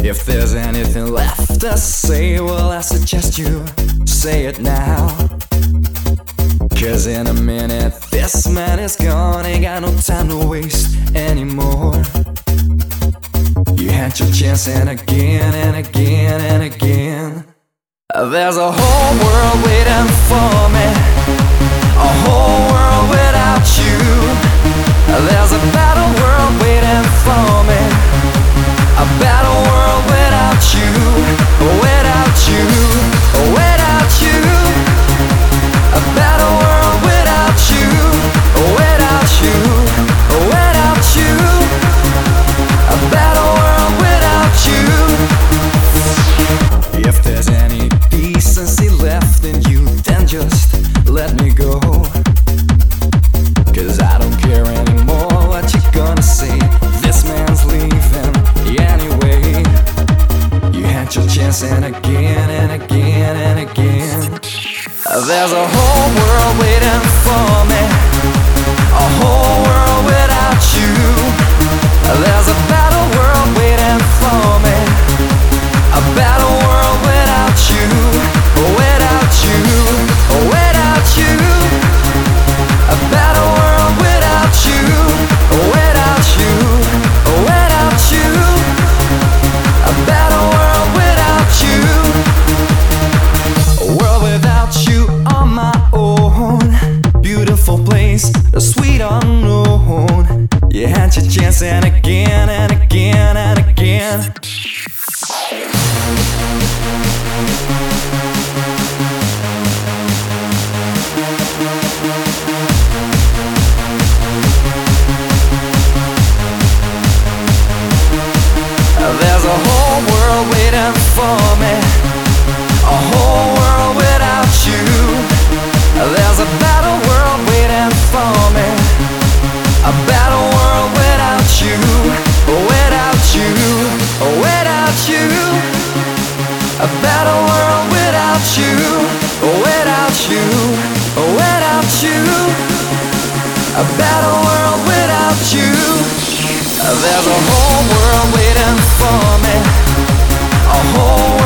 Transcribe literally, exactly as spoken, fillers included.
If there's anything left to say, well, I suggest you say it now. Cause in a minute this man is gone, ain't got no time to waste anymore. You had your chance and again and again and again. There's a whole world waiting for me, a whole world without you. There's a better world waiting for me, a better world without you, without you, without you. A better world without you, without you, without you. A better world without you. If there's any decency left in you, then just let me go. Cause I don't care anymore what you're gonna say. This man's leaving anyway. You had your chance and again and again and again. There's a whole world waiting for me, a whole world without you. There's a better world waiting for me, a better world without you, without you, without you. A better world without you, without you, without you. A better world without you. A world without you on my own. Beautiful place, a sweet unknown. You had your chance and again and again and again. There's a whole world waiting for me, a whole world without you. There's a better world waiting for me, a better world without you, without you, without you. A better world without you, without you, without you. A better world without you. There's a whole world waiting for me, a whole